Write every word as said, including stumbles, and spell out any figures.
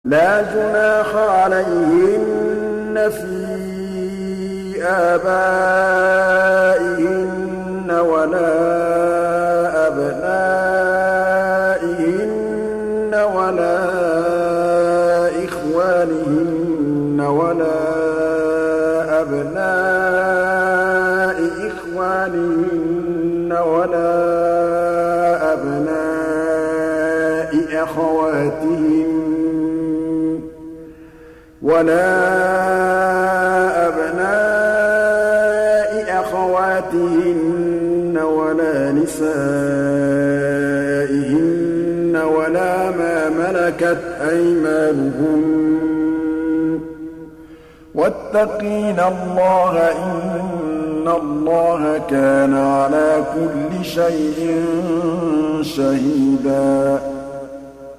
لَا جُنَاحَ عَلَيْهِنَّ فِي آبَائِهِنَّ وَلَا أَبْنَائِهِنَّ وَلَا إِخْوَانِهِنَّ وَلَا أَبْنَاءِ إِخْوَانِهِنَّ وَلَا أَبْنَاءِ أَخَوَاتِهِنَّ وَلَا أَبْنَاءِ أَخَوَاتِهِنَّ وَلَا نِسَائِهِنَّ وَلَا مَا مَلَكَتْ أَيْمَانُهُنَّ ۗ وَاتَّقِينَ اللَّهَ ۚ إِنَّ اللَّهَ كَانَ عَلَىٰ كُلِّ شَيْءٍ شَهِيدًا.